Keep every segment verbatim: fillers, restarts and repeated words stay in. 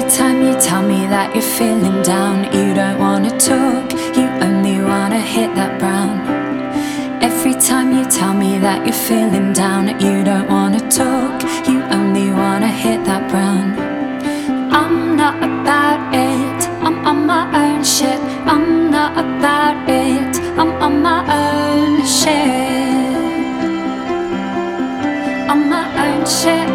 time you tell me that you're feeling down, you don't wanna talk, you only wanna hit that brown. Every time you tell me that you're feeling down, you don't wanna talk, you only wanna hit that brown. I'm not about it, I'm on my own shit. I'm not about it, I'm on my own shit. On my own shit.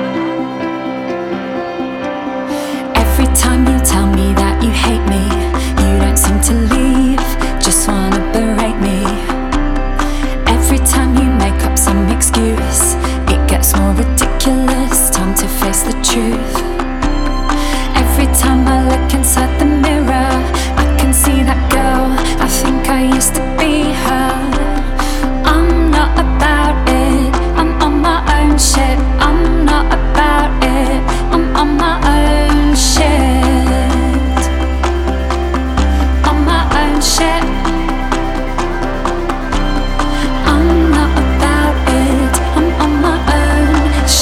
Every time you tell me that you hate me, you don't seem to leave, just wanna berate me. Every time you make up some excuse, it gets more ridiculous, time to face the truth. Every time I look inside the mirror, I can see that girl, I think I used to be her. I'm not about it, I'm on my own shit. I'm not about it, I'm on my own shit. On my own shit. I'm not about it, I'm on my own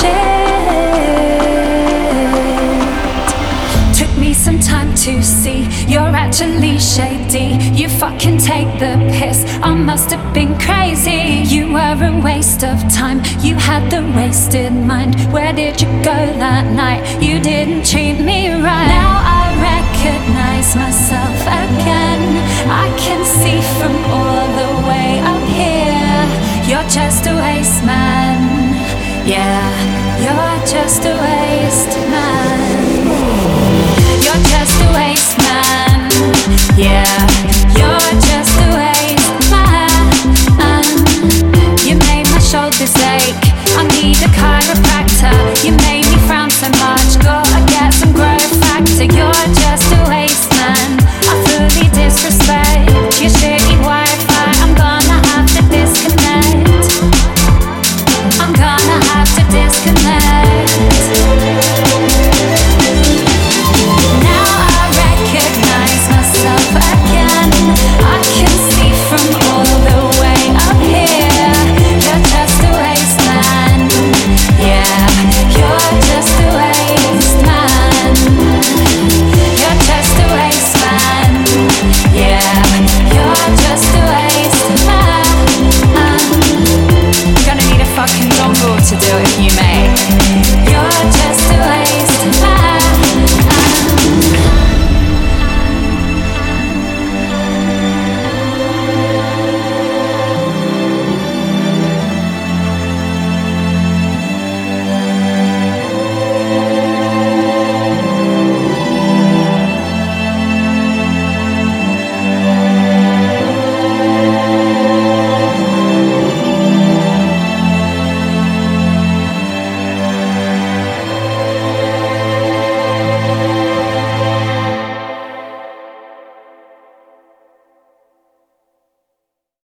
shit. Took me some time to see you're actually shady. You fucking take the piss, I must have been crazy. You were a waste of time, you had the wasted mind. Where did you go that night? You didn't treat me right. Now I recognize myself again, I can see from all the way up here. You're just a waste man, yeah, you're just a waste man. You're just a waste man, yeah, you're just a waste man. You made my shoulders ache, I need a chiropractor.